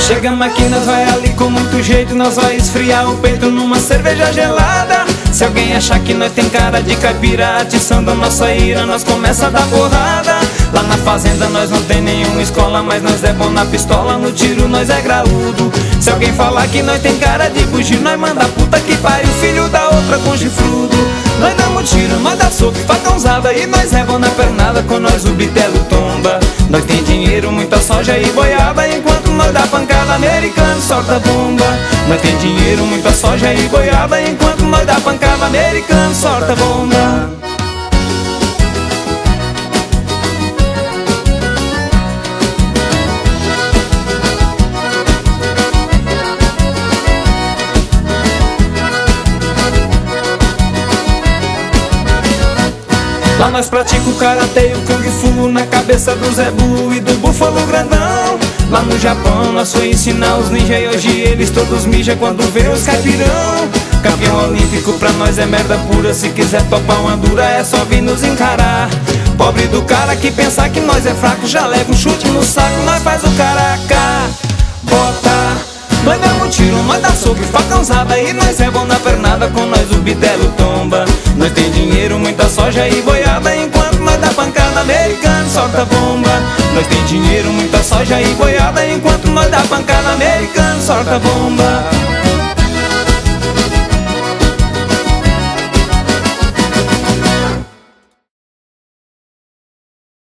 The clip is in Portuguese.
Chegamos aqui, nós vai ali com muito jeito, nós vai esfriar o peito numa cerveja gelada. Se alguém achar que nós tem cara de caipira, atiçando a nossa ira, nós começa a dar porrada. Lá na fazenda nós não tem nenhuma escola, mas nós é bom na pistola, no tiro nós é graúdo. Se alguém falar que nós tem cara de bugio, nós manda puta que pariu, filho da outra com chifrudo. Nós damos tiro, nós dá soco e facãozada, e nós é bom na pernada, com nós o bitelo tomba. Nós tem dinheiro, muita soja e boiada, enquanto nós dá pancada, americano solta bomba. Nós tem dinheiro, muita soja e boiada, enquanto nós dá pancada, americano solta bomba. Lá nós pratica o karatê e o kung fu na cabeça do Zé Bu e do búfalo grandão. Lá no Japão nós foi ensinar os ninja e hoje eles todos mijam quando vê os caipirão. Campeão olímpico pra nós é merda pura, se quiser topar uma dura é só vir nos encarar. Pobre do cara que pensar que nós é fraco, já leva um chute no saco, nós faz o caraca, bota. Nós damos tiro, nós dá soco e facãozada, e nós é bom na pernada, com nós o bitelo tomba. Nós tem dinheiro, muita soja e boiada, enquanto nós dá pancada, americano solta bomba. Nós tem dinheiro, muita soja e boiada, enquanto nós dá pancada, americano solta bomba.